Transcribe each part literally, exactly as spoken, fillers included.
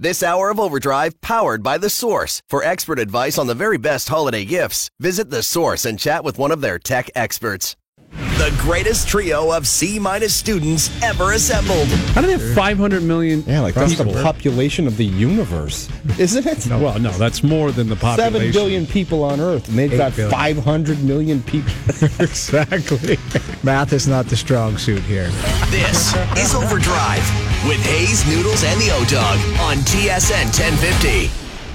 This hour of Overdrive powered by The Source. For expert advice on the very best holiday gifts, visit The Source and chat with one of their tech experts. The greatest trio of C-minus students ever assembled. How do they have five hundred million? Yeah, like that's the population of the universe, isn't it? No. Well, no, that's more than the population. Seven billion people on Earth, and they've got billion. five hundred million people. Exactly. Math is not the strong suit here. This is Overdrive with Hayes, Noodles, and the O-Dog on T S N ten fifty.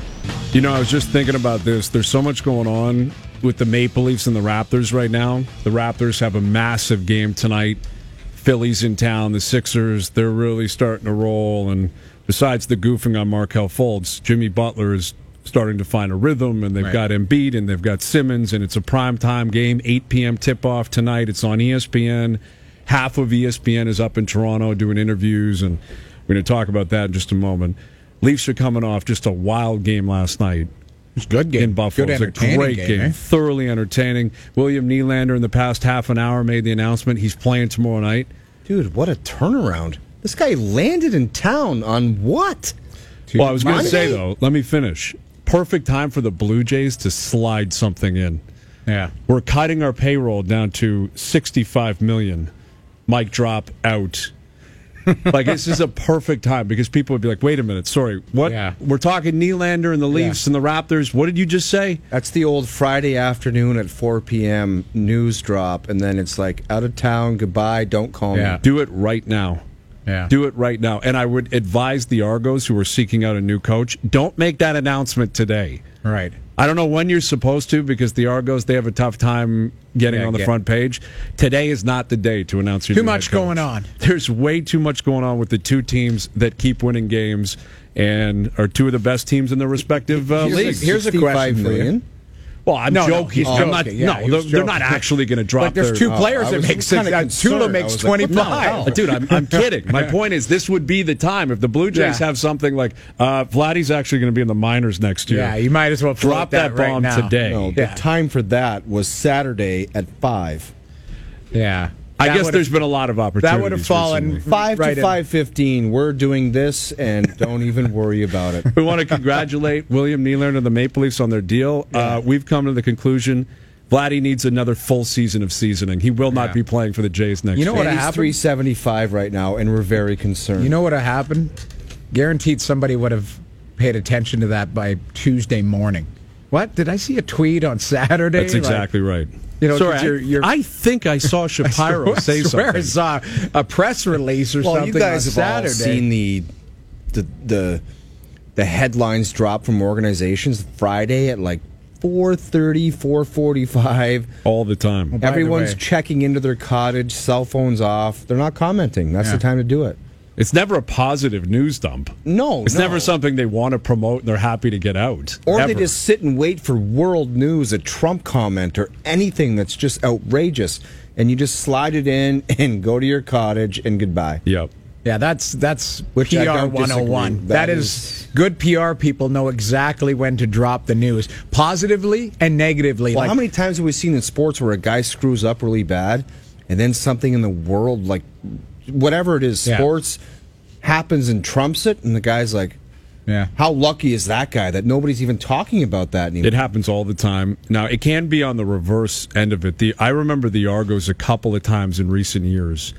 You know, I was just thinking about this. There's so much going on with the Maple Leafs and the Raptors right now. The Raptors have a massive game tonight. Philly's in town. The Sixers, they're really starting to roll. And besides the goofing on Markelle Fultz, Jimmy Butler is starting to find a rhythm, and they've right. got Embiid, and they've got Simmons, and it's a primetime game, eight p.m. tip-off tonight. It's on E S P N. Half of E S P N is up in Toronto doing interviews, and we're going to talk about that in just a moment. Leafs are coming off just a wild game last night. It's a good game. In Buffalo. Good, it's a great game. game. Eh? Thoroughly entertaining. William Nylander in the past half an hour made the announcement he's playing tomorrow night. Dude, what a turnaround. This guy landed in town on what? Well, I was going to say, though, let me finish. Perfect time for the Blue Jays to slide something in. Yeah. We're cutting our payroll down to sixty-five million dollars. Mic drop out. Like, this is a perfect time because people would be like, wait a minute, sorry, what? Yeah. We're talking Nylander and the Leafs yeah. and the Raptors. What did you just say? That's the old Friday afternoon at four p.m. news drop, and then it's like, out of town, goodbye, don't call yeah. me. Do it right now. Yeah. Do it right now. And I would advise the Argos who are seeking out a new coach, don't make that announcement today. Right. I don't know when you're supposed to because the Argos, they have a tough time getting yeah, on the get. front page. Today is not the day to announce your Too new much head coach. going on. There's way too much going on with the two teams that keep winning games and are two of the best teams in their respective uh, here's leagues. A, here's a question for you. Well, I'm no, joking. No, I'm oh, not, okay, yeah, no they're, they're not actually going to drop like there's their, two players oh, that make six. Uh, Tula makes twenty-five. Like, no, dude, I'm, I'm kidding. My point is, this would be the time if the Blue Jays yeah. have something like uh, Vladdy's actually going to be in the minors next year. Yeah, you might as well drop that, that bomb right today. No, yeah. the time for that was Saturday at five. Yeah. I That guess there's been a lot of opportunities. That would have fallen recently. Five right to five fifteen. We're doing this, and don't even worry about it. We want to congratulate William Nylander and the Maple Leafs on their deal. Yeah. Uh, we've come to the conclusion Vladdy needs another full season of seasoning. He will not yeah. be playing for the Jays next year. You know year. what happened? three seventy-five right now, and we're very concerned. You know what happened? Guaranteed somebody would have paid attention to that by Tuesday morning. What? Did I see a tweet on Saturday? That's exactly like, right. You know, Sorry, you're, you're, I think I saw Shapiro I say swear something. I saw a press release or well, something you guys on have all Saturday. seen the, the the the headlines drop from organizations Friday at like four thirty, four forty-five. All the time. Well, Everyone's the checking into their cottage, cell phones off. They're not commenting. That's yeah. the time to do it. It's never a positive news dump. No, It's no. never something they want to promote and they're happy to get out. Or ever. they just sit and wait for world news, a Trump comment, or anything that's just outrageous, and you just slide it in and go to your cottage and goodbye. Yep. Yeah, that's that's Which P I R don't one oh one. disagree. That, That is, is good P R people know exactly when to drop the news, positively and negatively. Well, like, how many times have we seen in sports where a guy screws up really bad, and then something in the world, like whatever it is, Yeah. sports, happens and trumps it, and the guy's like, yeah. how lucky is that guy that nobody's even talking about that anymore? It happens all the time. Now, it can be on the reverse end of it. The I remember the Argos a couple of times in recent years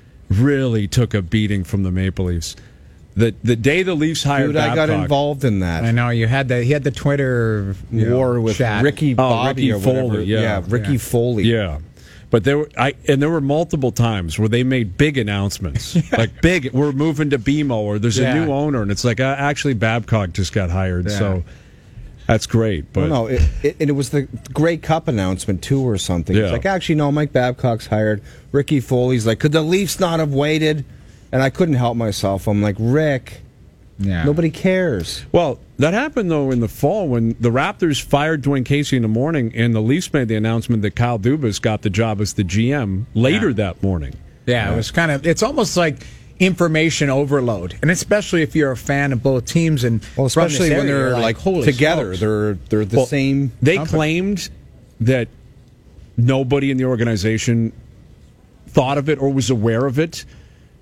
really took a beating from the Maple Leafs. The the day the Leafs hired Dude, I got Babcock, involved in that. I know you had the he had the Twitter you war know, with chat. Ricky Oh, Bobby Ricky or whatever. Foley, yeah. Ricky Yeah. Foley. Yeah. But there were I and there were multiple times where they made big announcements. Like big we're moving to B M O or there's Yeah. a new owner and it's like uh, actually Babcock just got hired. Yeah. So that's great. But No, no, it, it, and it was the Grey Cup announcement too, or something. Yeah. It's like, actually, no, Mike Babcock's hired. Ricky Foley's like, could the Leafs not have waited? And I couldn't help myself. I'm like, Rick, Yeah. nobody cares. Well, that happened, though, in the fall when the Raptors fired Dwayne Casey in the morning and the Leafs made the announcement that Kyle Dubas got the job as the G M later Yeah. that morning. Yeah, it was kind of. It's almost like information overload, and especially if you're a fan of both teams, and Well, from this especially when area, they're you're like, holy together. smokes. They're they're the Well, same. They company. claimed that nobody in the organization thought of it or was aware of it.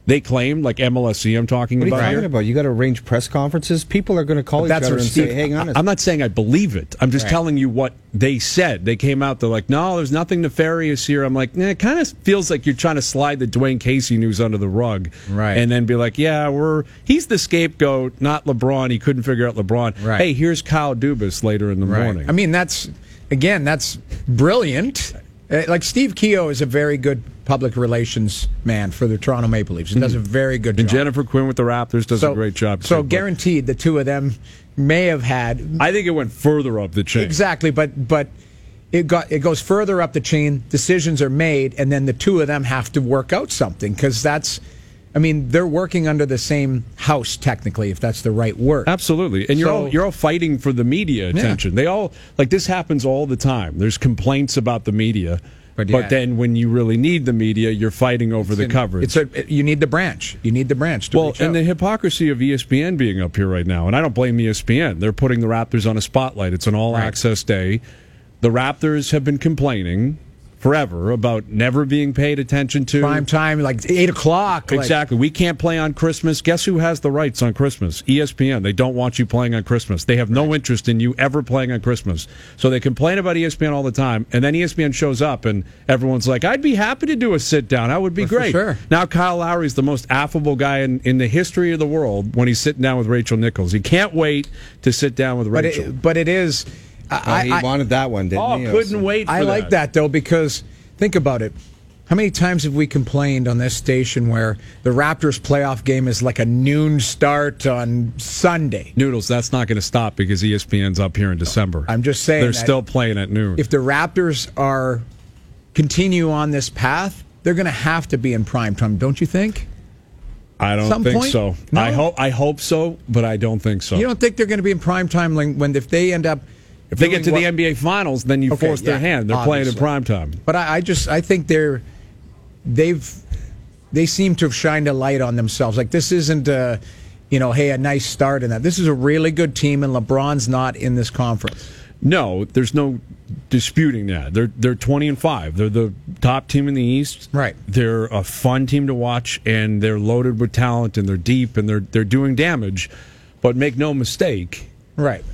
They claim, like M L S C I'm talking What are you about talking here. about? You got to arrange press conferences. People are going to call But each that's other what and Steve- say, "Hang on." a I'm not saying I believe it. I'm just Right. telling you what they said. They came out, they're like, no, there's nothing nefarious here. I'm like, nah, it kind of feels like you're trying to slide the Dwayne Casey news under the rug. Right. And then be like, yeah, we're he's the scapegoat, not LeBron. He couldn't figure out LeBron. Right. Hey, here's Kyle Dubas later in the morning. I mean, that's, again, that's brilliant. Uh, Like, Steve Keogh is a very good public relations man for the Toronto Maple Leafs. He does a very good and job. Jennifer Quinn with the Raptors does a great job. So too, but guaranteed the two of them may have had... I think it went further up the chain. Exactly, but but it got it goes further up the chain. Decisions are made, and then the two of them have to work out something, because that's, I mean, they're working under the same house technically, if that's the right word. Absolutely, and you're So- all you're all fighting for the media attention. They all like this happens all the time. There's complaints about the media, But but, yeah. then when you really need the media, you're fighting over the coverage. It's a you need the branch. You need the branch to well, reach and out. the hypocrisy of E S P N being up here right now, and I don't blame E S P N. They're putting the Raptors on a spotlight. It's an all-access day. The Raptors have been complaining forever about never being paid attention to. Prime time, like eight o'clock. like- Exactly. We can't play on Christmas. Guess who has the rights on Christmas? E S P N. They don't want you playing on Christmas. They have no interest in you ever playing on Christmas. So they complain about E S P N all the time, and then E S P N shows up, and everyone's like, I'd be happy to do a sit-down. That would be For great. sure. Now Kyle Lowry's the most affable guy in, in the history of the world when he's sitting down with Rachel Nichols. He can't wait to sit down with but Rachel. it, but it is. Oh, I, he I, wanted that one, didn't oh, he? couldn't wait for I like that though, because think about it. How many times have we complained on this station where the Raptors playoff game is like a noon start on Sunday? Noodles, that's not going to stop because E S P N's up here in December. I'm just saying They're that still playing at noon. If the Raptors are continue on this path, they're going to have to be in prime time, don't you think? I don't some think point? so. No? I hope I hope so, but I don't think so. You don't think they're going to be in prime time when, when if they end up if they get doing to what- the N B A Finals, then you Okay, force their yeah, hand. They're playing in obviously. prime time. But I, I just I think they're they've they seem to have shined a light on themselves. Like, this isn't a, you know, hey, a nice start in that. This is a really good team, and LeBron's not in this conference. No, there's no disputing that. They're they're twenty and five. They're the top team in the East. Right. They're a fun team to watch, and they're loaded with talent, and they're deep, and they're they're doing damage. But make no mistake, Right.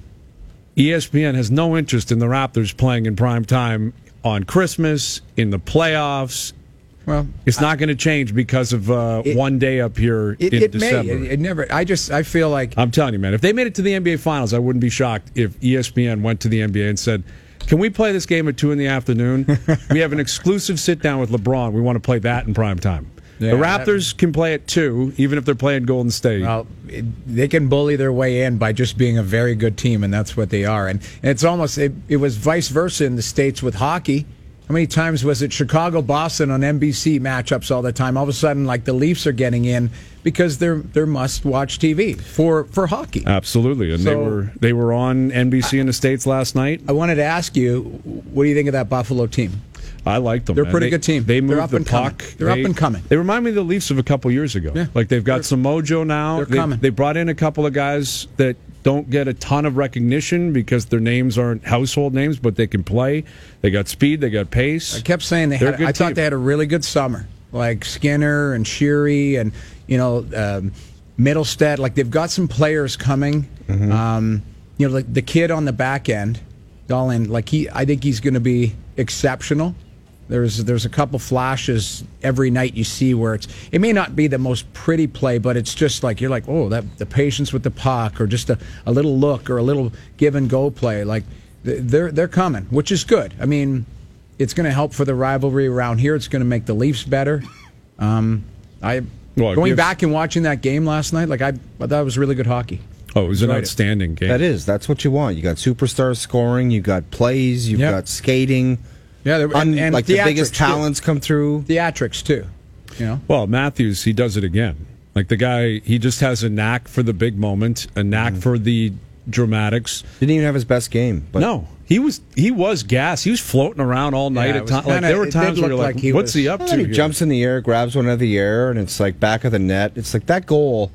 E S P N has no interest in the Raptors playing in prime time on Christmas, in the playoffs. Well, It's not going to change because of uh, It- one day up here it, in it may. December. It, it never. I just I feel like I'm telling you, man, if they made it to the N B A Finals, I wouldn't be shocked if E S P N went to the N B A and said, can we play this game at two in the afternoon? We have an exclusive sit-down with LeBron. We want to play that in prime time. Yeah, the that- Raptors can play at two, even if they're playing Golden State. well, it, they can bully their way in by just being a very good team, and that's what they are. And, and it's almost it, it was vice versa in the States with hockey. How many times was it Chicago Boston on N B C matchups all the time? All of a sudden, like, the Leafs are getting in because they're they're must watch T V for for hockey. Absolutely, and they So- were they were on N B C in the States last night. I wanted to ask you, what do you think of that Buffalo team? I like them. They're a man. pretty They- good team. They They're moved up the and coming. puck. They're They- up and coming. They remind me of the Leafs of a couple years ago. Yeah. Like they've got They're- some mojo now. they're They- coming. They brought in a couple of guys that don't get a ton of recognition because their names aren't household names, but they can play. They got speed. They got pace. I kept saying they They're had. a good I thought team. they had a really good summer, like Skinner and Sheary and you know um, Middlestead. Like, they've got some players coming. Mm-hmm. Um, you know, like the kid on the back end, Dolan. Like he, I think he's going to be exceptional. There's there's a couple flashes every night you see where it's it may not be the most pretty play, but it's just like you're like, oh, that the patience with the puck, or just a, a little look or a little give and go play. Like th- they're they're coming, which is good. I mean, it's going to help for the rivalry around here. It's going to make the Leafs better. Um, I Well, it going gives- back and watching that game last night, like I, I thought it was really good hockey. Oh, it was an Enjoyed it. outstanding game. That is. That's what you want. You got superstars scoring. You got plays. You've Yep. got skating. Yeah, there- Un- and, and like the biggest theatrics, too. talents come through. Theatrics too. You know. Well, Matthews, he does it again. Like the guy, he just has a knack for the big moment, a knack Mm-hmm. for the dramatics. Didn't even have his best game. But No, he was he was gas. He was floating around all night Yeah, it at was times. Like kinda- there were it times did where you're look like, like he "What's was- he up And to?" then he here? jumps in the air, grabs one out of the air, and it's like back of the net. It's like that goal.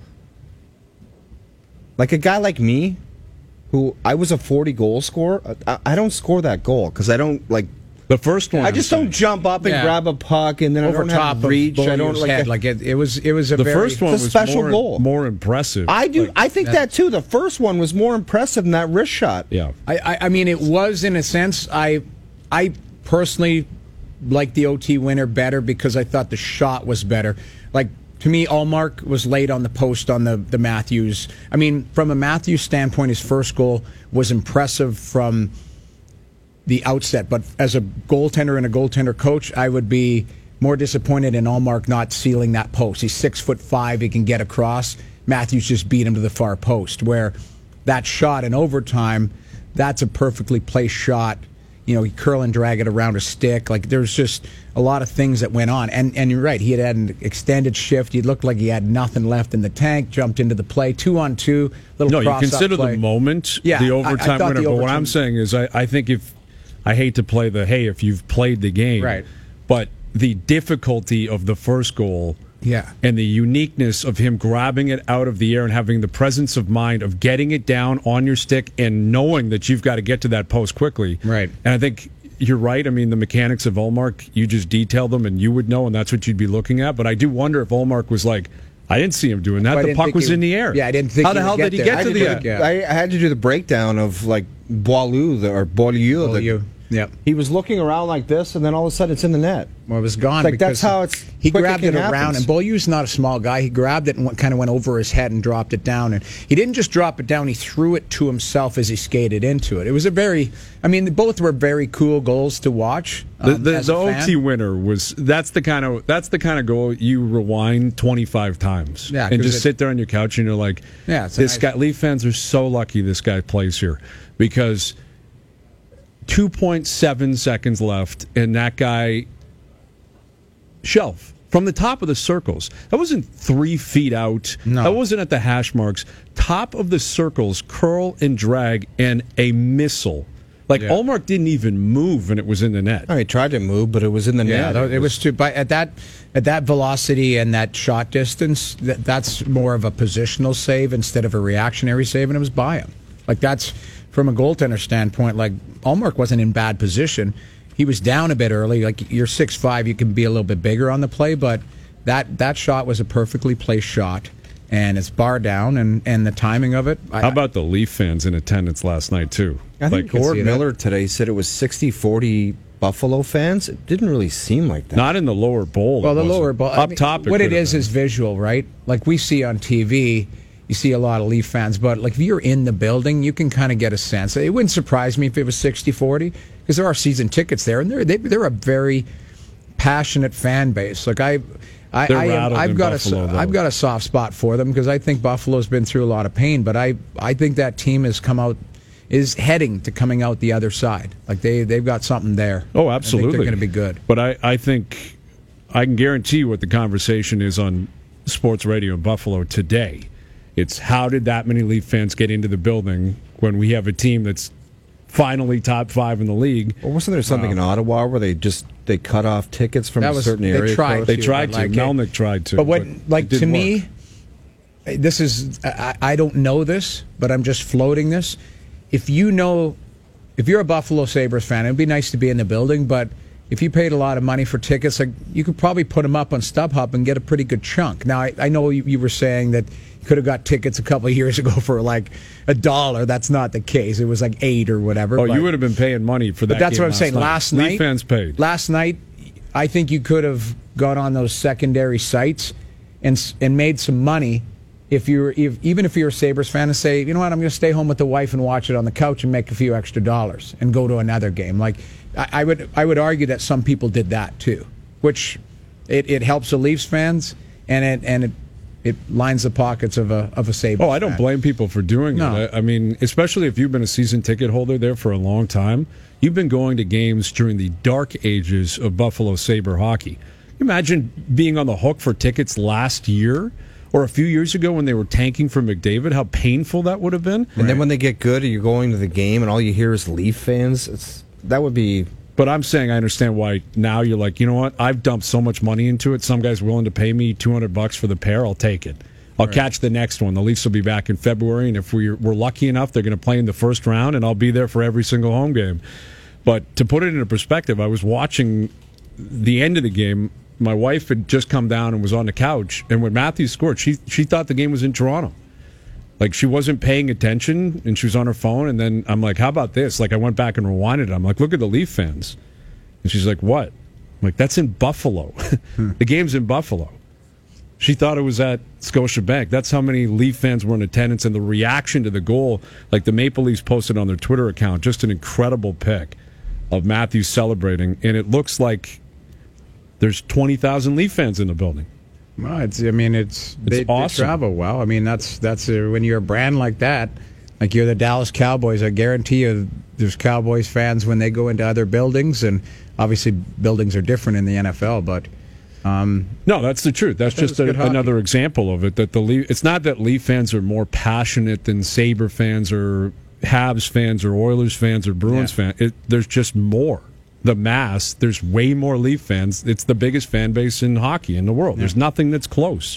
Like a guy like me, who I was a forty goal scorer, I, I don't score that goal because I don't like. The first one. I just don't jump up and Yeah. grab a puck and then Over I don't top have reach. of I don't Beaulieu's like head. a- like it, it was. It was a The very, first one It's a was special more, goal. more impressive. I do. Like, I think that too. The first one was more impressive than that wrist shot. yeah. I, I, I mean, it was in a sense. I, I personally like the O T winner better because I thought the shot was better. Like to me, Allmark was late on the post on the the Matthews. I mean, from a Matthews standpoint, his first goal was impressive from the outset. But as a goaltender and a goaltender coach, I would be more disappointed in Allmark not sealing that post. He's six foot five; he can get across. Matthews just beat him to the far post. Where that shot in overtime, that's a perfectly placed shot. You know, he curl and drag it around a stick. Like there's just a lot of things that went on. And and you're right, he had had an extended shift. He looked like he had nothing left in the tank. Jumped into the play, two on two. Little No, you cross-up consider play. the moment Yeah, the I- I overtime thought winner. the But what overtime- I'm saying is, I, I think if I hate to play the hey, if you've played the game, Right. But the difficulty of the first goal. Yeah. And the uniqueness of him grabbing it out of the air and having the presence of mind of getting it down on your stick and knowing that you've got to get to that post quickly. Right. And I think you're right. I mean, the mechanics of Allmark, you just detail them and you would know, and that's what you'd be looking at. But I do wonder if Allmark was like, I didn't see him doing that. Well, I the didn't puck think was he- in the air. yeah, I didn't think How he the would hell get did he there. get I to didn't the think- end? Yeah. I had to do the breakdown of like Boileau the, or Beaulieu. the- Beaulieu, yep. He was looking around like this, and then all of a sudden it's in the net. Well, it was gone. Like, that's because how it's He quick grabbed it it can around, happens. and Beaulieu's not a small guy. He grabbed it and went, kind of went over his head and dropped it down. And he didn't just drop it down; he threw it to himself as he skated into it. It was a very, I mean, both were very cool goals to watch. The, um, the, as the a fan. O T winner was that's the kind of that's the kind of goal you rewind twenty-five times Yeah, and 'cause just it- sit there on your couch and you're like, Yeah, it's a this nice- guy. Leaf fans are so lucky this guy plays here because two point seven seconds left and that guy shelf from the top of the circles. That wasn't three feet out. No. That wasn't at the hash marks. Top of the circles, curl and drag, and a missile. Like Yeah. Allmark didn't even move and it was in the net. Oh, he tried to move, but it was in the Yeah, net. it was too. But at that at that velocity and that shot distance, that, that's more of a positional save instead of a reactionary save, and it was by him. Like that's from a goaltender standpoint. Like Allmark wasn't in bad position. He was down a bit early. Like you're six five, you can be a little bit bigger on the play, but that that shot was a perfectly placed shot, and it's bar down, and and the timing of it. I, How about the Leaf fans in attendance last night, too? I think Like, Gord see that. Miller today said it was sixty forty Buffalo fans. It didn't really seem like that. not in the lower bowl. Well, it the wasn't. lower ball. Up I mean, top, what it could have is been. is visual, right? Like we see on T V, you see a lot of Leaf fans, but like if you're in the building, you can kind of get a sense. It wouldn't surprise me if it was sixty forty because there are season tickets there, and they're they, they're a very passionate fan base. Like I. I, They're I am, rattled I've in got Buffalo, a though. I've got a soft spot for them because I think Buffalo's been through a lot of pain, but I I think that team has come out is heading to coming out the other side. Like they they've got something there. Oh, I absolutely. think they're going to be good. But I, I think I can guarantee you what the conversation is on sports radio in Buffalo today. It's how did that many Leaf fans get into the building when we have a team that's finally top five in the league? Or wasn't there something in Ottawa where they just they cut off tickets from That a was- certain they area? tried code? They to, tried but to. like it- Melnick tried to. But what, it like to didn't me, work. this is I, I don't know this, but I'm just floating this. If you know, if you're a Buffalo Sabres fan, it'd be nice to be in the building. But if you paid a lot of money for tickets, like you could probably put them up on StubHub and get a pretty good chunk. Now I, I know you, you were saying that you could have got tickets a couple of years ago for like a dollar. That's not the case. It was like eight or whatever. Oh, but, you would have been paying money for that. But that's game what I'm saying. night. Last Leaf night, fans paid. Last night, I think you could have got on those secondary sites and s- and made some money if you're if, even if you're a Sabres fan and say, you know what, I'm going to stay home with the wife and watch it on the couch and make a few extra dollars and go to another game. Like I, I would I would argue that some people did that too, which it, it helps the Leafs fans and it and it. It lines the pockets of a of a Sabres Oh, I don't fan. blame people for doing No. it. I, I mean, especially if you've been a season ticket holder there for a long time. You've been going to games during the dark ages of Buffalo Sabre hockey. Imagine being on the hook for tickets last year or a few years ago when they were tanking for McDavid, how painful that would have been. And then when they get good, you're going to the game, and all you hear is Leaf fans. It's that would be. But I'm saying I understand why now you're like, you know what? I've dumped so much money into it. Some guy's willing to pay me two hundred bucks for the pair. I'll take it. I'll right. catch the next one. The Leafs will be back in February, and if we're, we're lucky enough, they're going to play in the first round, and I'll be there for every single home game. But to put it into perspective, I was watching the end of the game. My wife had just come down and was on the couch, and when Matthews scored, she she thought the game was in Toronto. Like, she wasn't paying attention, and she was on her phone, and then I'm like, how about this? Like, I went back and rewinded it. I'm like, look at the Leaf fans. And she's like, what? I'm like, that's in Buffalo. The game's in Buffalo. She thought it was at Scotiabank. That's how many Leaf fans were in attendance, and the reaction to the goal, like the Maple Leafs posted on their Twitter account, just an incredible pic of Matthews celebrating, and it looks like there's twenty thousand Leaf fans in the building. Well, it's, I mean, it's, it's they, awesome. They travel well. I mean, that's that's a, when you're a brand like that, like you're the Dallas Cowboys. I guarantee you, there's Cowboys fans when they go into other buildings, and obviously buildings are different in the N F L. But um, no, that's the truth. That's just a, another example of it. That the Leaf, it's not that Leaf fans are more passionate than Sabre fans or Habs fans or Oilers fans or Bruins yeah. fans. It, there's just more. The mass, there's way more Leaf fans. It's the biggest fan base in hockey in the world. Yeah. There's nothing that's close.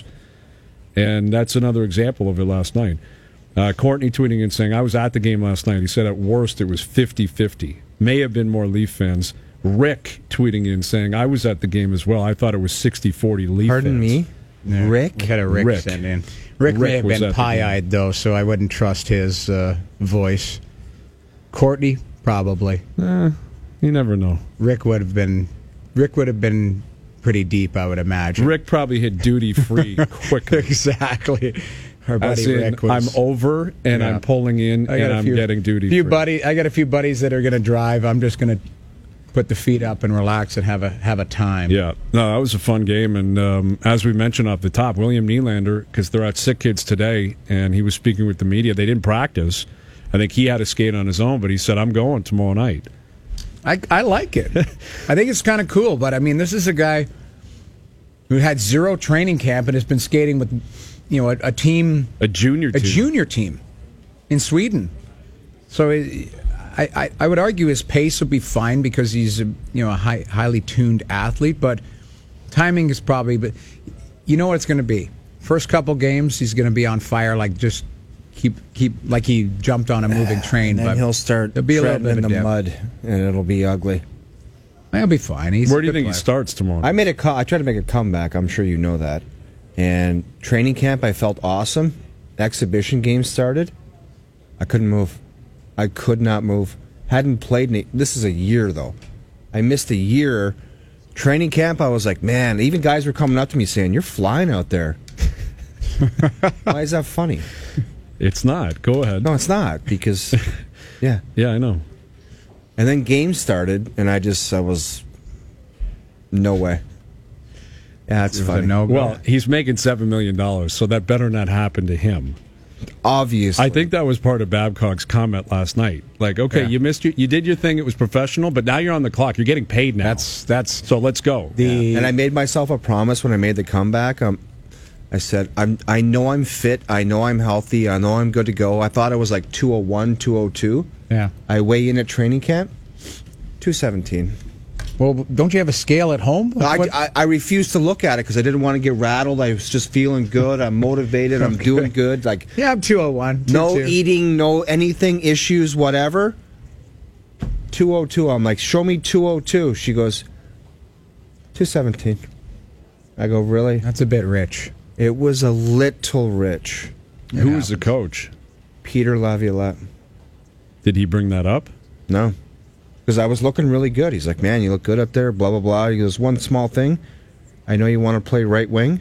And that's another example of it last night. Uh, Courtney tweeting and saying, I was at the game last night. He said at worst it was fifty-fifty. May have been more Leaf fans. Rick tweeting in saying, I was at the game as well. I thought it was sixty forty Leaf Pardon fans. me? yeah, Rick? We had a Rick, Rick. send in. Rick, Rick may have was been at the pie-eyed, though, so I wouldn't trust his uh, voice. Courtney, probably. Eh, you never know. Rick would have been Rick would have been pretty deep, I would imagine. Rick probably hit duty free quicker. Exactly. Our buddy As in, Rick was, I'm over and Yeah. I'm pulling in I got and a I'm few- getting duty few free. buddy I got a few buddies that are going to drive. I'm just going to put the feet up and relax and have a have a time. Yeah, no, that was a fun game, and um, as we mentioned off the top, William Nylander, because they're at Sick Kids today, and he was speaking with the media. They didn't practice. I think he had to skate on his own, but he said, "I'm going tomorrow night." I I like it. I think it's kind of cool, but I mean, this is a guy who had zero training camp and has been skating with, you know, a, a team, A junior a team. junior team in Sweden. So it, I, I I would argue his pace would be fine because he's a, you know a high, highly tuned athlete, but timing is probably. But you know what it's going to be. First couple games, he's going to be on fire, like just keep keep like he jumped on a moving train. And then but he'll start there'll be a little treading bit in of the a dip. mud, and it'll be ugly. He'll be fine. He's Where a do you good think he player. starts tomorrow night? I made a co- I tried to make a comeback. I'm sure you know that. And training camp, I felt awesome. Exhibition games started. I couldn't move. I could not move. Hadn't played. In a, this is a year though. I missed a year. Training camp, I was like, man. Even guys were coming up to me saying, "You're flying out there." Why is that funny? It's not. Go ahead. No, it's not because, yeah. Yeah, I know. And then games started, and I just I was no way. Yeah, that's It was a funny. no-go. Well, he's making seven million dollars, so that better not happen to him. Obviously, I think that was part of Babcock's comment last night. Like, okay, Yeah. you missed your, you did your thing. It was professional, but now you're on the clock. You're getting paid now. That's that's so let's go. the And I made myself a promise when I made the comeback. Um, I said, I'm, I know I'm fit. I know I'm healthy. I know I'm good to go. I thought it was like two oh one, two oh two. yeah. I weigh in at training camp, two seventeen. Well, don't you have a scale at home? I, What- I, I refused to look at it because I didn't want to get rattled. I was just feeling good. I'm motivated. I'm doing good. Like yeah, I'm two oh one. no eating, no anything issues, whatever. two oh two. I'm like, show me two oh two. She goes, two seventeen. I go, really? That's a bit rich. It was a little rich. Who was the coach? Peter Laviolette. Did he bring that up? No. Because I was looking really good. He's like, man, you look good up there, blah, blah, blah. He goes, one small thing. I know you want to play right wing.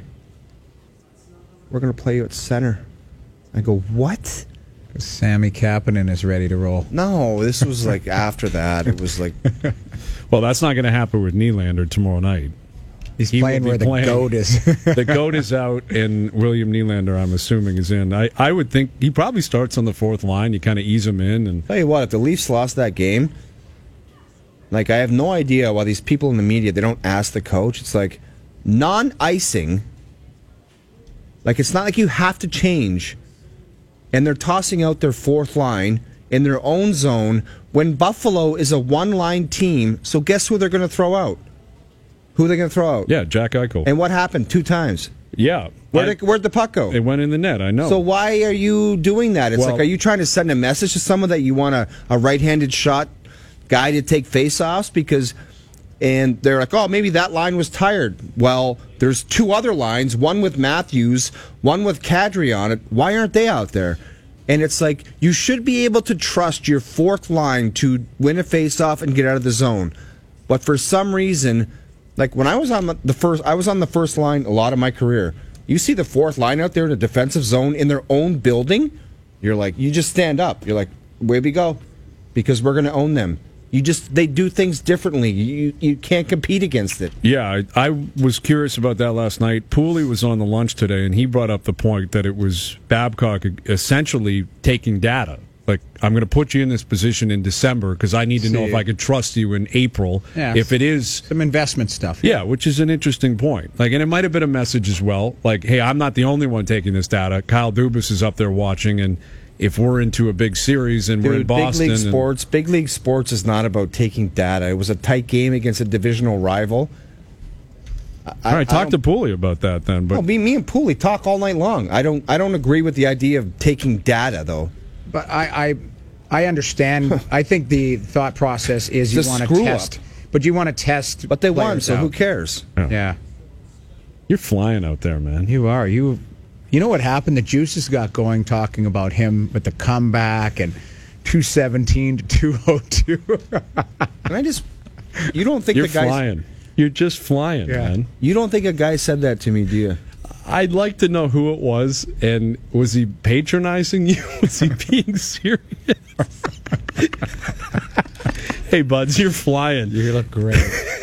We're going to play you at center. I go, what? Sammy Kapanen is ready to roll. No, this was like after that. It was like, Well, that's not going to happen with Nylander tomorrow night. He's He will playing be where the playing. goat is. The goat is out, and William Nylander, I'm assuming, is in. I, I would think he probably starts on the fourth line. You kind of ease him in, and tell you what, if the Leafs lost that game, like, I have no idea why these people in the media, they don't ask the coach. It's like, non-icing, like, it's not like you have to change, and they're tossing out their fourth line in their own zone when Buffalo is a one-line team, so guess who they're going to throw out? Who are they going to throw out? yeah, Jack Eichel. And what happened? Two times. yeah, Where'd, I- it, where'd the puck go? it went in the net. I know. So why are you doing that? It's Well- like, are you trying to send a message to someone that you want a, a right-handed shot guy to take faceoffs because, and they're like, oh, maybe that line was tired. Well, there's two other lines, one with Matthews, one with Kadri on it. Why aren't they out there? And it's like, you should be able to trust your fourth line to win a faceoff and get out of the zone. But for some reason, like when I was on the first, I was on the first line a lot of my career. You see the fourth line out there in a defensive zone in their own building, you're like, you just stand up. You're like, way we go, because we're going to own them. You just, they do things differently. You you can't compete against it. Yeah, I, I was curious about that last night. Pooley was on the lunch today, and he brought up the point that it was Babcock essentially taking data. Like, I'm going to put you in this position in December because I need to See. know if I can trust you in April. Yeah, if it is some investment stuff. Yeah, which is an interesting point. Like, and it might have been a message as well. Like, hey, I'm not the only one taking this data. Kyle Dubas is up there watching, and if we're into a big series and Dude, we're in Boston, big league and, sports, big league sports is not about taking data. It was a tight game against a divisional rival. I, all right, I talk to Pooley about that then. But well, me, me and Pooley talk all night long. I don't, I don't agree with the idea of taking data though. But I, I, I understand. I think the thought process is you It's a want to screw test, up. but you want to test. But they won, players so out. who cares? Yeah. Yeah, You're flying out there, man. you are. You, you know what happened? The Juices got going talking about him with the comeback and two seventeen to two oh two. And I just, you don't think You're the guy? flying. You're just flying, Yeah. man. You don't think a guy said that to me, do you? I'd like to know who it was, and was he patronizing you? Was he being serious? Hey, buds, you're flying. You look great.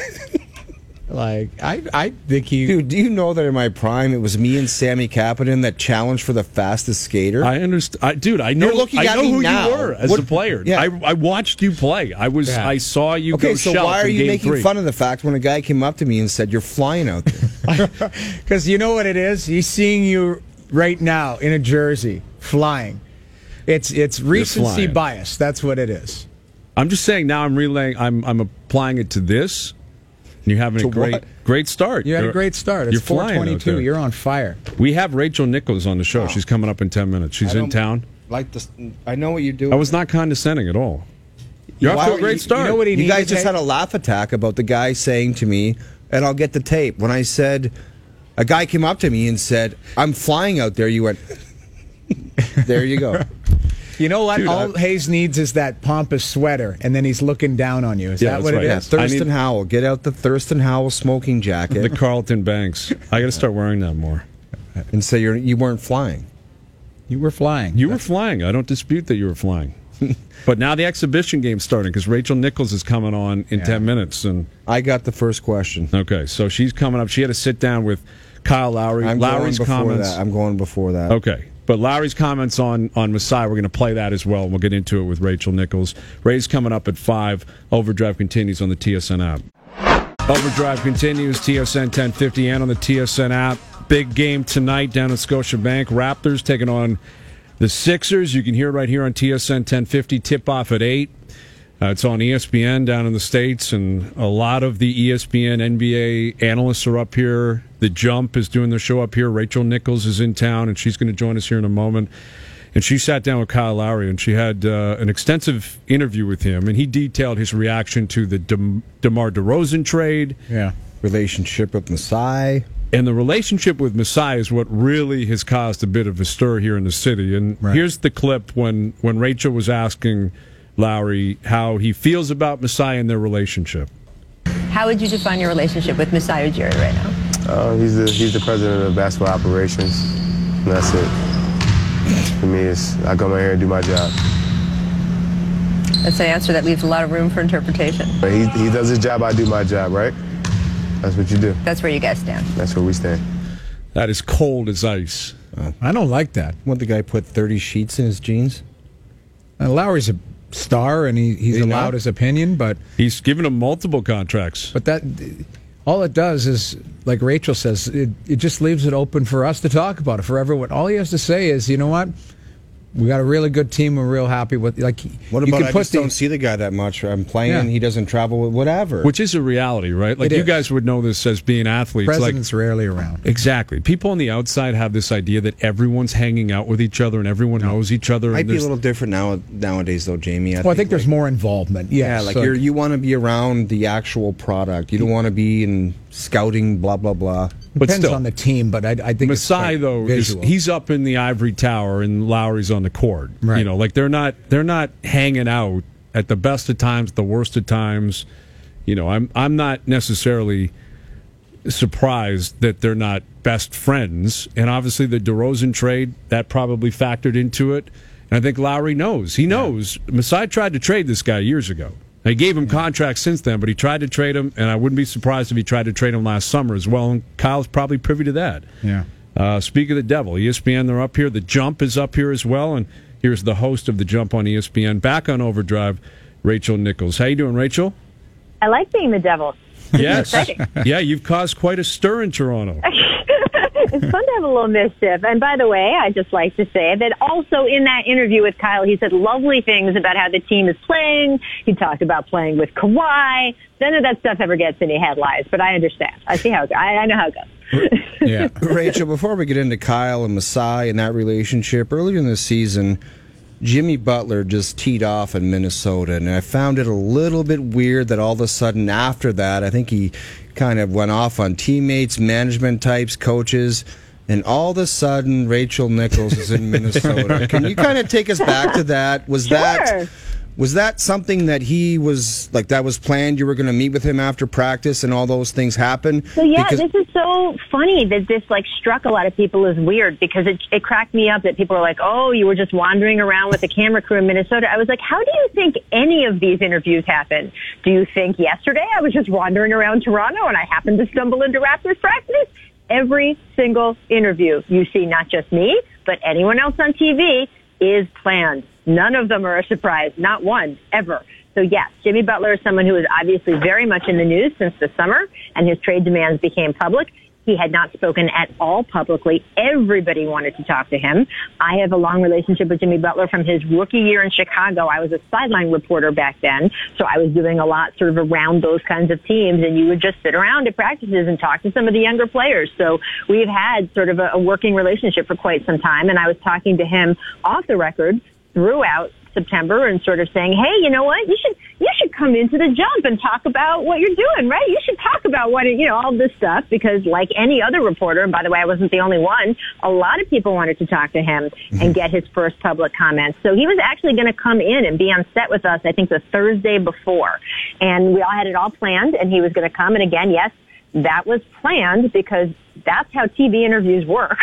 Like I, I think he. Dude, do you know that in my prime it was me and Sammy Kapanen that challenged for the fastest skater? I understand, dude. I know. You're looking I at know me who now. you were as What- a player. yeah. I, I watched you play. I was. Yeah. I saw you okay, go. so shelf why are in you game making three. fun of the fact when a guy came up to me and said, you're flying out there? Because you know what it is? He's seeing you right now in a jersey, flying. It's it's recency flying. bias. That's what it is. I'm just saying. Now I'm relaying. I'm. I'm applying it to this. And you're having To a great, what? great start. You had You're- a great start. It's You're four flying out twenty-two. there. You're on fire. We have Rachel Nichols on the show. She's coming up in ten minutes. She's I in don't town. Like this, I know what you do. I was not condescending at all. You're Why off to a would great you- start. You know what he You guys needed, just Jay? had a laugh attack about the guy saying to me, and I'll get the tape. When I said, a guy came up to me and said, I'm flying out there, you went, there you go. You know what? Dude, All I- Hayes needs is that pompous sweater, and then he's looking down on you. Is Yeah, that what that's it right. is? I Thurston need- Howell. Get out the Thurston Howell smoking the jacket Carlton Banks. I got to start wearing that more. and say you're, you weren't flying. You were flying. You were flying. I don't dispute that you were flying. But now the exhibition game's starting because Rachel Nichols is coming on in Yeah. ten minutes. And I got the first question. okay, so she's coming up. She had to sit down with Kyle Lowry. I'm Lowry's going before comments. that. I'm going before that. Okay. But Lowry's comments on, on Masai, we're going to play that as well. And we'll get into it with Rachel Nichols. Ray's coming up at five. Overdrive continues on the T S N app. Overdrive continues, T S N ten fifty and on the T S N app. Big game tonight down at Scotiabank. Raptors taking on the Sixers. You can hear it right here on T S N ten fifty. Tip-off at eight. Uh, it's on E S P N down in the States, and a lot of the E S P N N B A analysts are up here. The Jump is doing their show up here. Rachel Nichols is in town, and she's going to join us here in a moment. And she sat down with Kyle Lowry, and she had uh, an extensive interview with him, and he detailed his reaction to the De- DeMar DeRozan trade. Yeah. Relationship with Masai. And the relationship with Masai is what really has caused a bit of a stir here in the city. And Right. here's the clip when, when Rachel was asking Lowry how he feels about Masai and their relationship. How would you define your relationship with Masai Ujiri right now? Uh, he's the he's the president of basketball operations. And that's it. For me, it's I come out here and do my job. That's an answer that leaves a lot of room for interpretation. But he he does his job, I do my job, right? That's what you do. That's where you guys stand. That's where we stand. That is cold as ice. I don't like that. What, the guy put thirty sheets in his jeans? Uh, Lowry's a star, and he, he's Is he allowed not? his opinion, but He's given him multiple contracts. but that all it does is, like Rachel says, it, it just leaves it open for us to talk about it, for everyone. All he has to say is, you know what? We got a really good team. We're real happy with. Like, what you about can I put just the, don't see the guy that much. I'm playing. Yeah. He doesn't travel. Whatever. Which is a reality, right? Like It you is. guys would know this as being athletes. President's like, rarely around. Exactly. People on the outside have this idea that everyone's hanging out with each other and everyone knows each other. Might and be a there's- little different now nowadays, though, Jamie. I Well, I think there's like, more involvement. Yes. Yeah, like So- you're, you want to be around the actual product. You don't want to be in scouting, blah blah blah. But Depends still, on the team, but I, I think it's Masai quite though is, visual. he's up in the ivory tower and Lowry's on the court. Right. You know, like they're not they're not hanging out at the best of times, the worst of times. You know, I'm I'm not necessarily surprised that they're not best friends. And obviously the DeRozan trade that probably factored into it. And I think Lowry knows. He knows. Yeah. Masai tried to trade this guy years ago. They gave him contracts since then, but he tried to trade him, and I wouldn't be surprised if he tried to trade him last summer as well. And Kyle's probably privy to that. Yeah. Uh, speak of the devil, E S P N, they're up here. The Jump is up here as well, and here's the host of the Jump on E S P N, back on Overdrive, Rachel Nichols. How you doing, Rachel? I like being the devil. Yes. Yeah, you've caused quite a stir in Toronto. It's fun to have a little mischief. And by the way, I'd just like to say that also in that interview with Kyle, he said lovely things about how the team is playing. He talked about playing with Kawhi. None of that stuff ever gets any headlines, but I understand. I see how it goes. I, I know how it goes. Yeah. Rachel, before we get into Kyle and Masai and that relationship, earlier in the season, Jimmy Butler just teed off in Minnesota, and I found it a little bit weird that all of a sudden after that, I think he kind of went off on teammates, management types, coaches, and all of a sudden Rachel Nichols is in Minnesota. Can you kind of take us back to that? Was Sure. that was that something that he was like that was planned? You were going to meet with him after practice, and all those things happened. So yeah, Because- this is so funny that this like struck a lot of people as weird because it it cracked me up that people are like, oh, you were just wandering around with the camera crew in Minnesota. I was like, how do you think any of these interviews happen? Do you think yesterday I was just wandering around Toronto and I happened to stumble into Raptors practice? Every single interview you see, not just me, but anyone else on T V, is planned. None of them are a surprise. Not one, ever. So yes, Jimmy Butler is someone who is obviously very much in the news since the summer, and his trade demands became public. He had not spoken at all publicly. Everybody wanted to talk to him. I have a long relationship with Jimmy Butler from his rookie year in Chicago. I was a sideline reporter back then, so I was doing a lot sort of around those kinds of teams, and you would just sit around at practices and talk to some of the younger players. So we've had sort of a, a working relationship for quite some time, and I was talking to him off the record throughout September and sort of saying, hey, you know what, you should you should come into the Jump and talk about what you're doing, right? You should talk about what, it, you know, all this stuff, because like any other reporter, and by the way, I wasn't the only one, a lot of people wanted to talk to him and get his first public comments. So he was actually going to come in and be on set with us, I think the Thursday before. And we all had it all planned, and he was going to come. And again, yes, that was planned because that's how T V interviews work.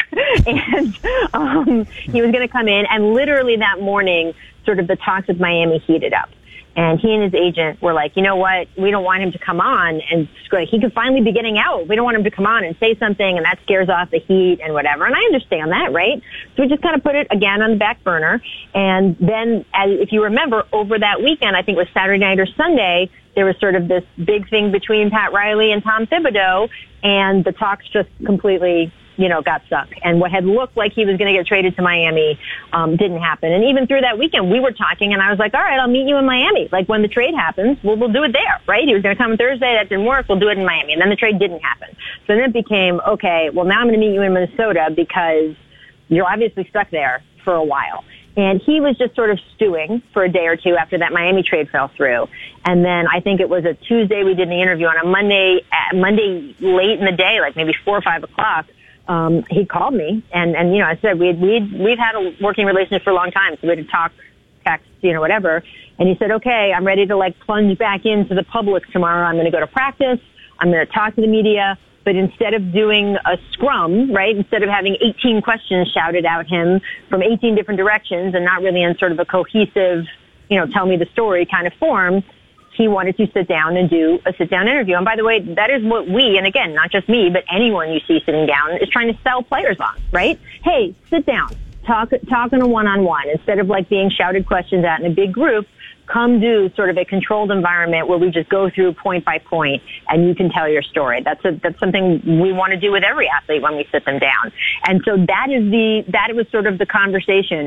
and um, he was going to come in, and literally that morning, sort of the talks with Miami heated up. And he and his agent were like, you know what, we don't want him to come on, and he could finally be getting out. We don't want him to come on and say something, and that scares off the heat and whatever. And I understand that, right? So we just kind of put it, again, on the back burner. And then, as, if you remember, over that weekend, I think it was Saturday night or Sunday, there was sort of this big thing between Pat Riley and Tom Thibodeau, and the talks just completely, you know, got stuck. And what had looked like he was going to get traded to Miami um, didn't happen. And even through that weekend, we were talking, and I was like, all right, I'll meet you in Miami. Like, when the trade happens, we'll, we'll do it there, right? He was going to come on Thursday. That didn't work. We'll do it in Miami. And then the trade didn't happen. So then it became, okay, well, now I'm going to meet you in Minnesota because you're obviously stuck there for a while. And he was just sort of stewing for a day or two after that Miami trade fell through. And then I think it was a Tuesday we did the interview. On a Monday, uh, Monday late in the day, like maybe four or five o'clock, um, he called me. And, and you know, I said, we'd, we'd, we've had a working relationship for a long time. So we had to talk, text, you know, whatever. And he said, okay, I'm ready to like plunge back into the public tomorrow. I'm going to go to practice. I'm going to talk to the media. But instead of doing a scrum, right, instead of having eighteen questions shouted at him from eighteen different directions and not really in sort of a cohesive, you know, tell me the story kind of form, he wanted to sit down and do a sit-down interview. And by the way, that is what we, and again, not just me, but anyone you see sitting down is trying to sell players on, right? Hey, sit down, talk, talk in a one-on-one instead of like being shouted questions at in a big group. Come do sort of a controlled environment where we just go through point by point and you can tell your story. That's a, that's something we want to do with every athlete when we sit them down. And so that is the, that was sort of the conversation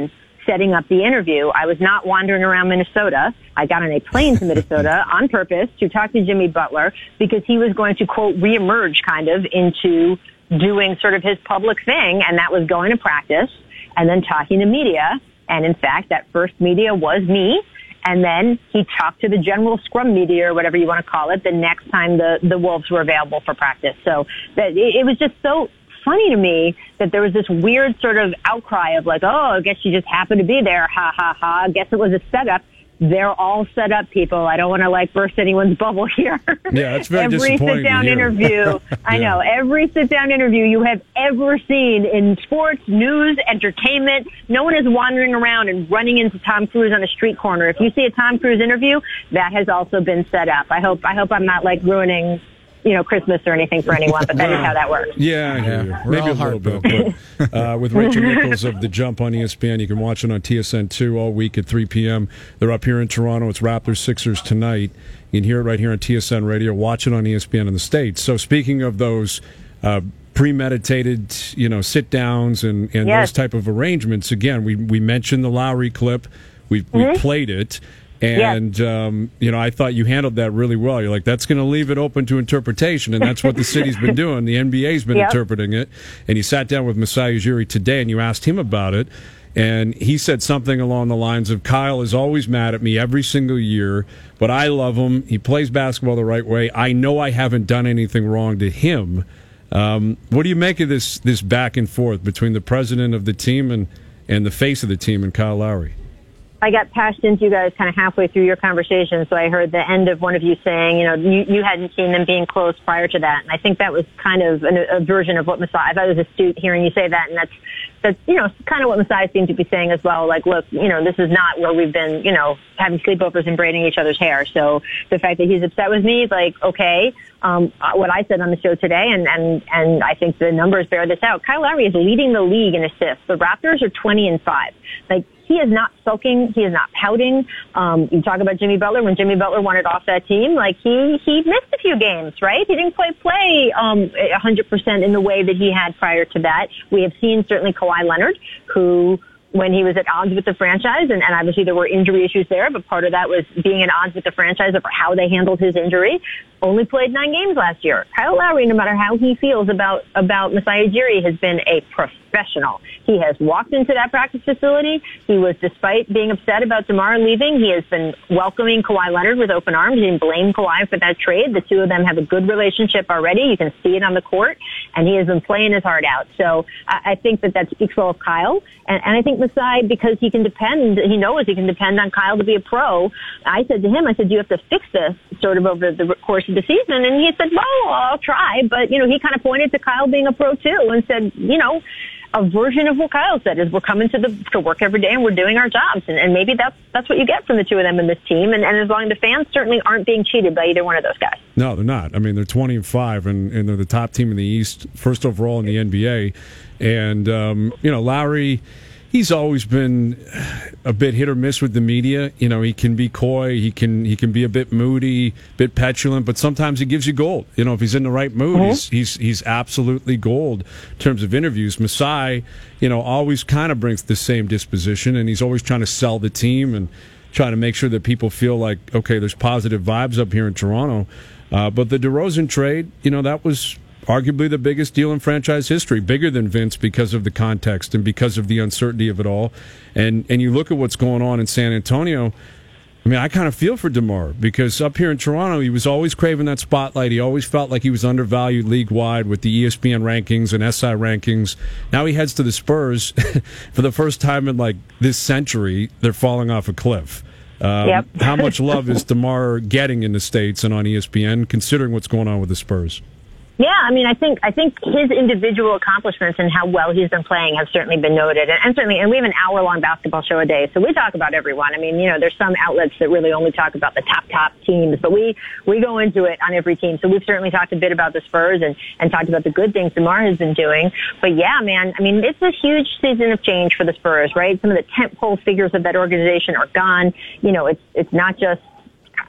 setting up the interview. I was not wandering around Minnesota. I got on a plane to Minnesota on purpose to talk to Jimmy Butler because he was going to, quote, reemerge kind of into doing sort of his public thing, and that was going to practice and then talking to media. And in fact, that first media was me. And then he talked to the general scrum media, or whatever you want to call it, the next time the, the Wolves were available for practice. So that it, it was just so funny to me that there was this weird sort of outcry of like, oh, I guess you just happened to be there. Ha, ha, ha. I guess it was a setup. They're all set up, people. I don't want to like burst anyone's bubble here. Yeah, it's very every disappointing sit-down interview, yeah. I know, every sit-down interview you have ever seen in sports, news, entertainment, no one is wandering around and running into Tom Cruise on a street corner. If you see a Tom Cruise interview, that has also been set up. I hope, I hope I'm not like ruining, you know, Christmas or anything for anyone, but that is how that works. Yeah, I hear you. Maybe a little bit. But, uh, with Rachel Nichols of The Jump on E S P N, you can watch it on T S N two all week at three p.m. They're up here in Toronto. It's Raptors Sixers tonight. You can hear it right here on T S N Radio. Watch it on E S P N in the States. So speaking of those uh, premeditated, you know, sit-downs and, and yes. those type of arrangements, again, we, we mentioned the Lowry clip. We, we Mm-hmm. played it. And, yes. um, you know, I thought you handled that really well. You're like, that's going to leave it open to interpretation. And that's what the city's been doing. The N B A's been yep. interpreting it. And you sat down with Masai Ujiri today and you asked him about it. And he said something along the lines of, Kyle is always mad at me every single year, but I love him. He plays basketball the right way. I know I haven't done anything wrong to him. Um, what do you make of this, this back and forth between the president of the team and, and the face of the team and Kyle Lowry? I got passed into you guys kind of halfway through your conversation, so I heard the end of one of you saying, you know, you, you hadn't seen them being close prior to that, and I think that was kind of an, a version of what Masai, I thought it was astute hearing you say that, and that's, that's, you know, kind of what Masai seemed to be saying as well, like, look, you know, this is not where we've been, you know, having sleepovers and braiding each other's hair, so the fact that he's upset with me, like, okay, um, what I said on the show today, and, and, and I think the numbers bear this out, Kyle Lowry is leading the league in assists. The Raptors are twenty and five. Like, he is not sulking. He is not pouting. Um, you talk about Jimmy Butler. When Jimmy Butler wanted off that team, like he, he missed a few games, right? He didn't quite play, um, one hundred percent in the way that he had prior to that. We have seen certainly Kawhi Leonard, who, when he was at odds with the franchise, and, and obviously there were injury issues there, but part of that was being at odds with the franchise over how they handled his injury, only played nine games last year. Kyle Lowry, no matter how he feels about, about Masai Ujiri, has been a professional. He has walked into that practice facility. He was, despite being upset about DeMar leaving, he has been welcoming Kawhi Leonard with open arms. He didn't blame Kawhi for that trade. The two of them have a good relationship already. You can see it on the court, and he has been playing his heart out. So I, I think that that speaks well of Kyle. And, and I think Masai, because he can depend, he knows he can depend on Kyle to be a pro. I said to him, I said, do you have to fix this sort of over the course of the season? And he said, well, I'll try. But, you know, he kind of pointed to Kyle being a pro too and said, you know, a version of what Kyle said is we're coming to the to work every day and we're doing our jobs. And, and maybe that's that's what you get from the two of them in this team. And, and as long as the fans certainly aren't being cheated by either one of those guys. No, they're not. I mean, they're twenty and five, and, and they're the top team in the East, first overall in the N B A. And, um, you know, Lowry, he's always been a bit hit or miss with the media. You know, he can be coy, he can he can be a bit moody, a bit petulant, but sometimes he gives you gold. You know, if he's in the right mood, mm-hmm. he's, he's he's absolutely gold in terms of interviews. Masai, you know, always kind of brings the same disposition, and he's always trying to sell the team and trying to make sure that people feel like, okay, there's positive vibes up here in Toronto. Uh, but the DeRozan trade, you know, that was arguably the biggest deal in franchise history, bigger than Vince because of the context and because of the uncertainty of it all. And and you look at what's going on in San Antonio, I mean, I kind of feel for DeMar because up here in Toronto, he was always craving that spotlight. He always felt like he was undervalued league-wide with the E S P N rankings and S I rankings. Now he heads to the Spurs. For the first time in, like, this century, they're falling off a cliff. Um, yep. How much love is DeMar getting in the States and on E S P N, considering what's going on with the Spurs? Yeah, I mean, I think I think his individual accomplishments and how well he's been playing have certainly been noted, and, and certainly, and we have an hour-long basketball show a day, so we talk about everyone. I mean, you know, there's some outlets that really only talk about the top top teams, but we we go into it on every team. So we've certainly talked a bit about the Spurs and and talked about the good things DeMar has been doing. But yeah, man, I mean, it's a huge season of change for the Spurs, right? Some of the tentpole figures of that organization are gone. You know, it's it's not just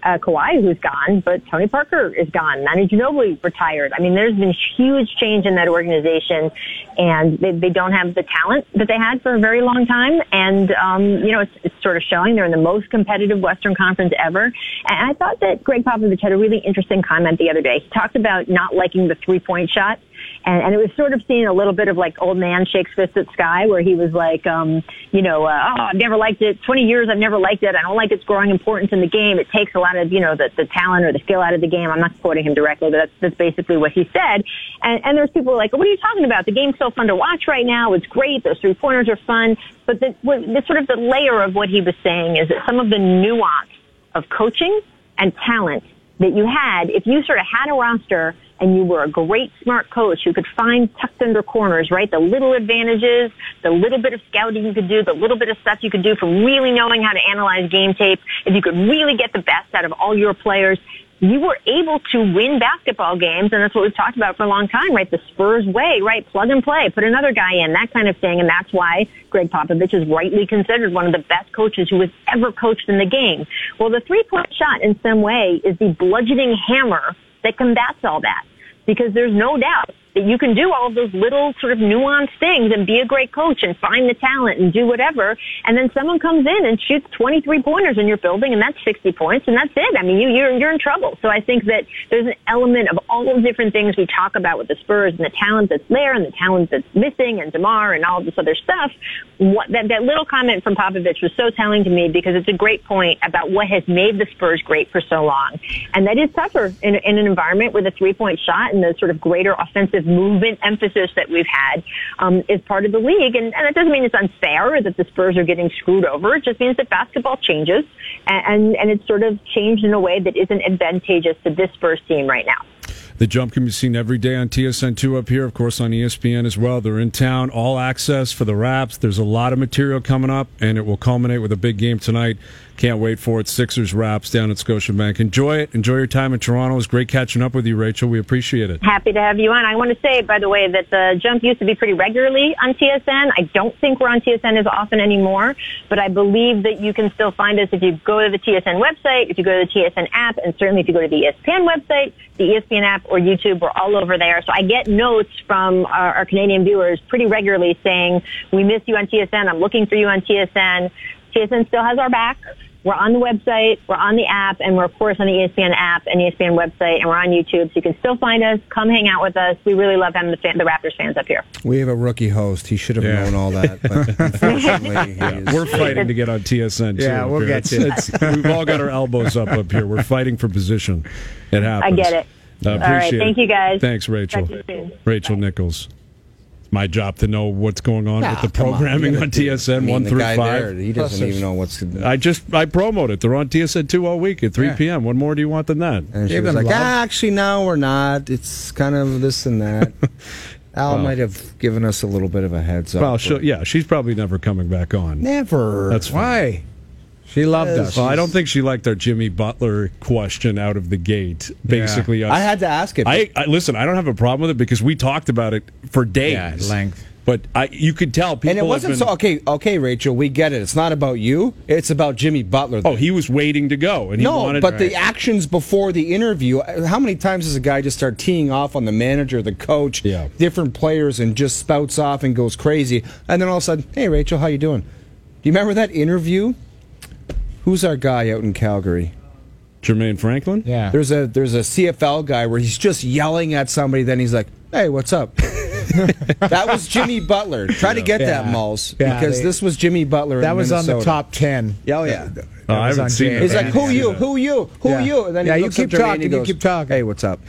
uh, Kawhi, who's gone, but Tony Parker is gone. Manu Ginobili retired. I mean, there's been huge change in that organization, and they, they don't have the talent that they had for a very long time. And, um, you know, it's, it's sort of showing. They're in the most competitive Western Conference ever. And I thought that Greg Popovich had a really interesting comment the other day. He talked about not liking the three-point shot. And, and it was sort of seeing a little bit of like old man shakes fist at sky, where he was like, um, you know, uh, oh, I've never liked it. twenty years, I've never liked it. I don't like its growing importance in the game. It takes a lot of, you know, the, the talent or the skill out of the game. I'm not quoting him directly, but that's, that's basically what he said. And, and there's people like, what are you talking about? The game's so fun to watch right now. It's great. Those three pointers are fun. But the, what, the sort of the layer of what he was saying is that some of the nuance of coaching and talent that you had, if you sort of had a roster and you were a great, smart coach who could find tucked under corners, right? The little advantages, the little bit of scouting you could do, the little bit of stuff you could do from really knowing how to analyze game tape. If you could really get the best out of all your players, you were able to win basketball games, and that's what we've talked about for a long time, right? The Spurs way, right? Plug and play, put another guy in, that kind of thing, and that's why Greg Popovich is rightly considered one of the best coaches who has ever coached in the game. Well, the three-point shot in some way is the bludgeoning hammer that combats all that, because there's no doubt that you can do all of those little sort of nuanced things and be a great coach and find the talent and do whatever. And then someone comes in and shoots twenty-three pointers in your building, and that's sixty points, and that's it. I mean, you, you're, you're in trouble. So I think that there's an element of all those different things we talk about with the Spurs and the talent that's there and the talent that's missing and DeMar and all of this other stuff. What, that, that little comment from Popovich was so telling to me, because it's a great point about what has made the Spurs great for so long. And that is tougher in, in an environment with a three-point shot and the sort of greater offensive movement emphasis that we've had um, is part of the league. And, and it doesn't mean it's unfair or that the Spurs are getting screwed over. It just means that basketball changes, and, and, and it's sort of changed in a way that isn't advantageous to this Spurs team right now. The Jump can be seen every day on T S N two up here, of course, on E S P N as well. They're in town, all access for the Raps. There's a lot of material coming up, and it will culminate with a big game tonight. Can't wait for it. Sixers Raps down at Scotiabank. Enjoy it. Enjoy your time in Toronto. It was great catching up with you, Rachel. We appreciate it. Happy to have you on. I want to say, by the way, that the Jump used to be pretty regularly on T S N. I don't think we're on T S N as often anymore, but I believe that you can still find us if you go to the T S N website, if you go to the T S N app, and certainly if you go to the E S P N website, the E S P N app, or YouTube. We're all over there. So I get notes from our, our Canadian viewers pretty regularly saying, we miss you on T S N. I'm looking for you on T S N. T S N still has our back. We're on the website, we're on the app, and we're, of course, on the E S P N app and E S P N website, and we're on YouTube, so you can still find us. Come hang out with us. We really love having the, fan, the Raptors fans up here. We have a rookie host. He should have yeah. known all that, but unfortunately, he is. We're fighting to get on T S N, too. Yeah, we'll get to it. We've all got our elbows up up here. We're fighting for position. It happens. I get it. I all right, thank you, guys. Thanks, Rachel. Talk to you soon. Rachel Bye. Nichols. My job to know what's going on Nah, with the come programming on, on T S N I mean, one the through guy five. There, he doesn't Plus, even know what's. I just I promote it. They're on T S N two all week at three Yeah. p.m. What more do you want than that? And she Gave was them like, love. ah, actually, no, we're not. It's kind of this and that. Al Well. might have given us a little bit of a heads up. Well, she'll, yeah, she's probably never coming back on. Never. That's fine. Why? She loved us. Well, I don't think she liked our Jimmy Butler question out of the gate. Basically, us. I had to ask it. I, I listen. I don't have a problem with it because we talked about it for days. Yeah, at length. But I, you could tell people. and it wasn't have been, so. Okay, okay, Rachel, we get it. It's not about you. It's about Jimmy Butler. Oh, he was waiting to go, and he no, wanted. but the actions before the interview. How many times does a guy just start teeing off on the manager, the coach, Yeah. different players, and just spouts off and goes crazy? And then all of a sudden, hey, Rachel, how you doing? Do you remember that interview? Who's our guy out in Calgary? Jermaine Franklin. Yeah. There's a there's a C F L guy where he's just yelling at somebody. Then he's like, "Hey, what's up?" That was Jimmy Butler. Try to get Yeah. that, Malls, Yeah, because they- this was Jimmy Butler. That in was on the Minnesota. top ten. Oh yeah. Oh, I That was haven't on seen J- it. He's like, Yeah. "Who you? Who you? Who Yeah. you?" And then Yeah, he you looks keep up to me and talking, he you goes, keep talking. Hey, what's up?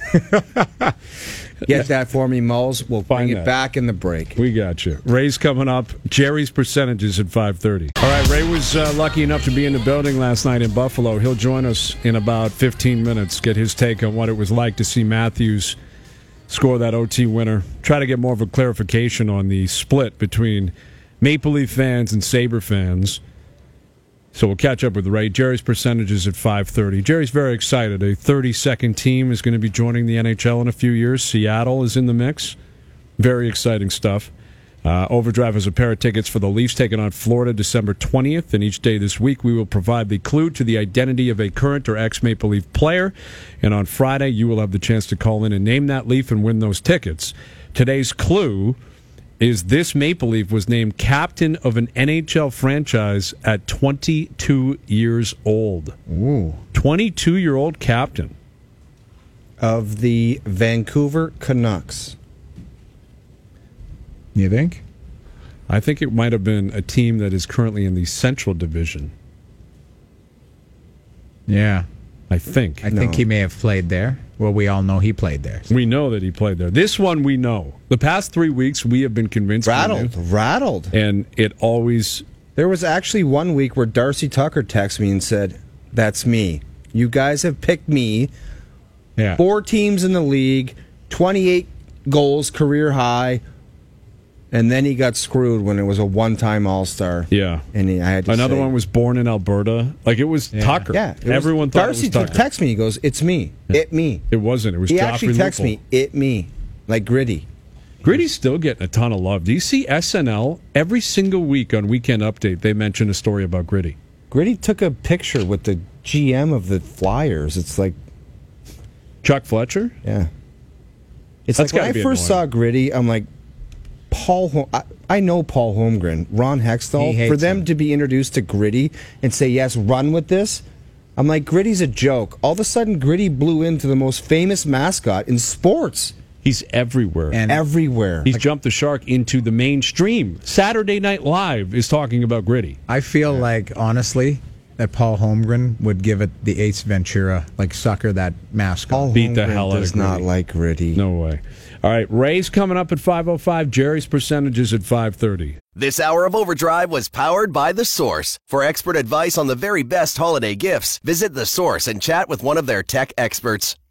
Get that for me, Malls. We'll Find bring that. it back in the break. We got you. Ray's coming up. Jerry's percentages at five thirty. All right, Ray was uh, lucky enough to be in the building last night in Buffalo. He'll join us in about fifteen minutes, get his take on what it was like to see Matthews score that O T winner. Try to get more of a clarification on the split between Maple Leaf fans and Sabre fans. So we'll catch up with Ray. Jerry's percentages at five thirty. Jerry's very excited. A thirty-second team is going to be joining the N H L in a few years. Seattle is in the mix. Very exciting stuff. Uh, Overdrive has a pair of tickets for the Leafs taking on Florida December twentieth, and each day this week we will provide the clue to the identity of a current or ex-Maple Leaf player, and on Friday you will have the chance to call in and name that Leaf and win those tickets. Today's clue is this Maple Leaf was named captain of an N H L franchise at twenty-two years old. Ooh. twenty-two-year-old captain. Of the Vancouver Canucks. You think? I think it might have been a team that is currently in the Central Division. Yeah. I think. I think No. he may have played there. Well, we all know he played there. We know that he played there. This one we know. The past three weeks we have been convinced. we Rattled. knew. Rattled. And it always... There was actually one week where Darcy Tucker texted me and said, "That's me. You guys have picked me. Yeah. Four teams in the league, twenty-eight goals, career high." And then he got screwed when it was a one-time All-Star. Yeah. And he, I had to Another say, one was born in Alberta. Like, it was Yeah. Tucker. Yeah. it was- Everyone thought Darcy it was Tucker. texted me. He goes, "It's me. It me." It wasn't. It was He Joffrey actually texted Lupul. me, "It me." Like Gritty. Gritty's still getting a ton of love. Do you see S N L? Every single week on Weekend Update, they mention a story about Gritty. Gritty took a picture with the G M of the Flyers. It's like, Chuck Fletcher? yeah. It's That's like when gotta I be first annoying. saw Gritty, I'm like, Paul. Hol- I, I know Paul Holmgren, Ron He Hextall. hates For them him. to be introduced to Gritty and say, "Yes, run with this," I'm like, Gritty's a joke. All of a sudden, Gritty blew into the most famous mascot in sports He's everywhere. And everywhere. He's jumped the shark into the mainstream. Saturday Night Live is talking about Gritty. I feel like, honestly, that Paul Holmgren would give it the Ace Ventura, like sucker that mascot. Paul beat the Holmgren hell out of does not Gritty. like Gritty. No way. All right, Ray's coming up at five oh five. Jerry's percentages at five thirty. This hour of Overdrive was powered by The Source. For expert advice on the very best holiday gifts, visit The Source and chat with one of their tech experts.